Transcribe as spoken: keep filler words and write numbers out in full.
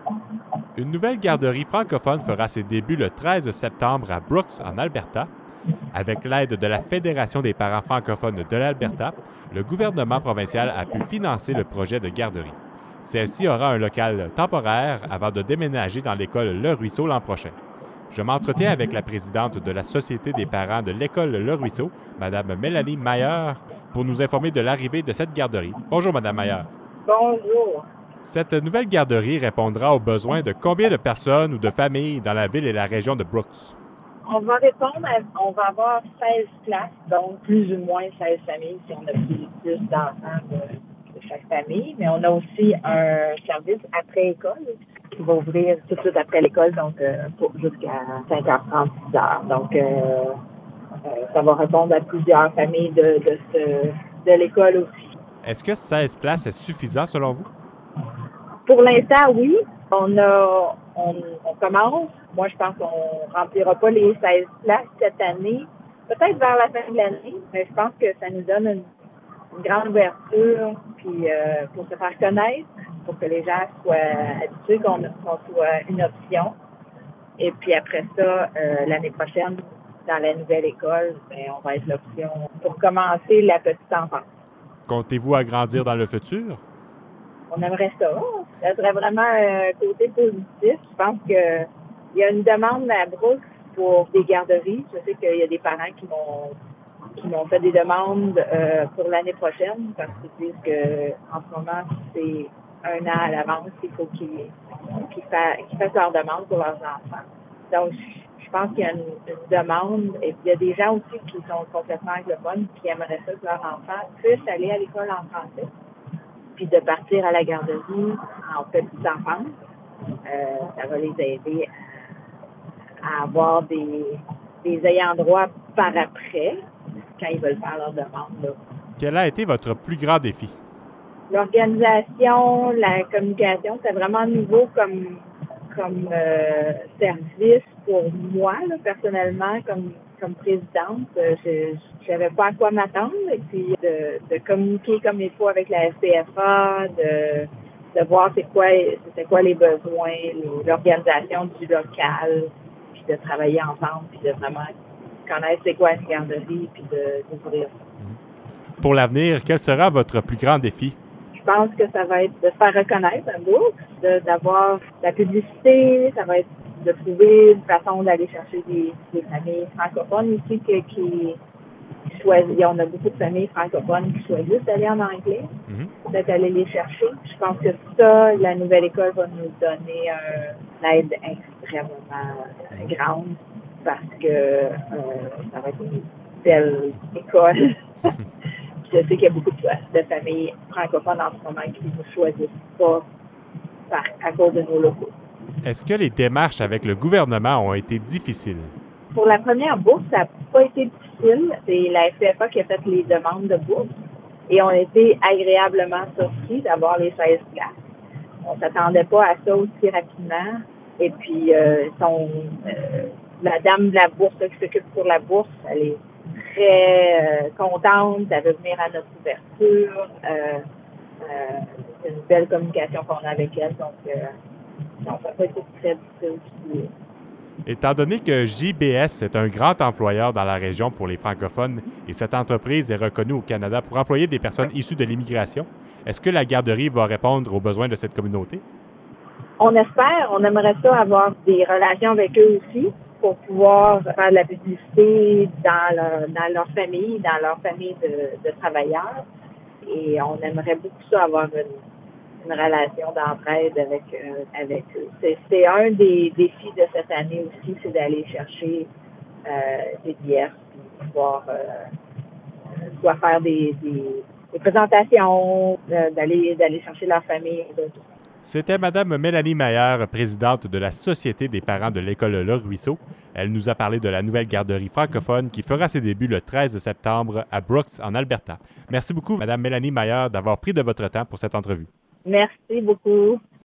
Une nouvelle garderie francophone fera ses débuts le treize septembre à Brooks, en Alberta. Avec l'aide de la Fédération des parents francophones de l'Alberta, le gouvernement provincial a pu financer le projet de garderie. Celle-ci aura un local temporaire avant de déménager dans l'école Le Ruisseau l'an prochain. Je m'entretiens avec la présidente de la Société des parents de l'école Le Ruisseau, Mme Mélanie Mayer, pour nous informer de l'arrivée de cette garderie. Bonjour, Mme Mayer. Bonjour. Cette nouvelle garderie répondra aux besoins de combien de personnes ou de familles dans la ville et la région de Brooks? On va répondre, à, on va avoir seize places, donc plus ou moins seize familles si on a plus, plus d'enfants de, de chaque famille. Mais on a aussi un service après-école qui va ouvrir tout de suite après l'école, donc euh, pour, jusqu'à cinq heures trente, six heures. Donc, euh, euh, ça va répondre à plusieurs familles de, de, ce, de l'école aussi. Est-ce que seize places est suffisant selon vous? Pour l'instant, oui. On a, on, on commence. Moi, je pense qu'on ne remplira pas les seize places cette année. Peut-être vers la fin de l'année, mais je pense que ça nous donne une, une grande ouverture puis euh, pour se faire connaître, pour que les gens soient habitués qu'on, qu'on soit une option. Et puis après ça, euh, l'année prochaine, dans la nouvelle école, ben, on va être l'option pour commencer la petite enfance. Comptez-vous agrandir dans le futur? On aimerait ça. Ça serait vraiment un côté positif. Je pense que il y a une demande à Brooks pour des garderies. Je sais qu'il y a des parents qui m'ont qui m'ont fait des demandes euh, pour l'année prochaine parce qu'ils disent que en ce moment, c'est un an à l'avance qu'il faut qu'ils, qu'ils, fa- qu'ils fassent leurs demandes pour leurs enfants. Donc, je pense qu'il y a une, une demande. Et puis, il y a des gens aussi qui sont complètement anglophones qui aimeraient ça que leurs enfants puissent aller à l'école en français puis de partir à la garderie en petite enfance. Euh, ça va les aider à, à avoir des, des ayants droit par après, quand ils veulent faire leur demande. Là. Quel a été votre plus grand défi? L'organisation, la communication, c'est vraiment nouveau comme, comme euh, service pour moi, là, personnellement, comme, comme présidente. Je ne savais pas à quoi m'attendre. Et puis, de, de communiquer comme il faut avec la F P F A, de, de voir c'est quoi, c'est quoi les besoins, les, l'organisation du local, puis de travailler ensemble, puis de vraiment connaître c'est quoi une garderie, puis de d'ouvrir. Pour l'avenir, quel sera votre plus grand défi? Je pense que ça va être de se faire reconnaître à Brooks, de, d'avoir de la publicité, ça va être de trouver une façon d'aller chercher des, des familles francophones aussi que, qui choisissent. On a beaucoup de familles francophones qui choisissent d'aller en anglais, mm-hmm. peut-être aller les chercher. Je pense que ça, la nouvelle école va nous donner un, une aide extrêmement grande parce que euh, ça va être une belle école. Je sais qu'il y a beaucoup de, de familles francophones en ce moment qui ne choisissent pas par, à cause de nos locaux. Est-ce que les démarches avec le gouvernement ont été difficiles? Pour la première bourse, ça n'a pas été difficile. C'est la F P F A qui a fait les demandes de bourse et on a été agréablement surpris d'avoir les seize places. On ne s'attendait pas à ça aussi rapidement. Et puis, euh, son, euh, la dame de la bourse là, qui s'occupe pour la bourse, elle est très euh, contente, elle veut venir à notre ouverture. Euh, euh, c'est une belle communication qu'on a avec elle, donc, euh, donc ça n'a pas été très difficile aussi. Étant donné que J B S est un grand employeur dans la région pour les francophones et cette entreprise est reconnue au Canada pour employer des personnes issues de l'immigration, est-ce que la garderie va répondre aux besoins de cette communauté? On espère, on aimerait ça avoir des relations avec eux aussi, pour pouvoir faire de la publicité dans leur, dans leur famille, dans leur famille de, de travailleurs. Et on aimerait beaucoup ça, avoir une, une relation d'entraide avec, euh, avec eux. C'est, c'est un des défis de cette année aussi, c'est d'aller chercher euh, des billets, pouvoir euh, soit faire des, des, des présentations, euh, d'aller, d'aller chercher leur famille. C'était Mme Mélanie Mayer, présidente de la Société des parents de l'école Le Ruisseau. Elle nous a parlé de la nouvelle garderie francophone qui fera ses débuts le treize septembre à Brooks, en Alberta. Merci beaucoup, Mme Mélanie Mayer, d'avoir pris de votre temps pour cette entrevue. Merci beaucoup.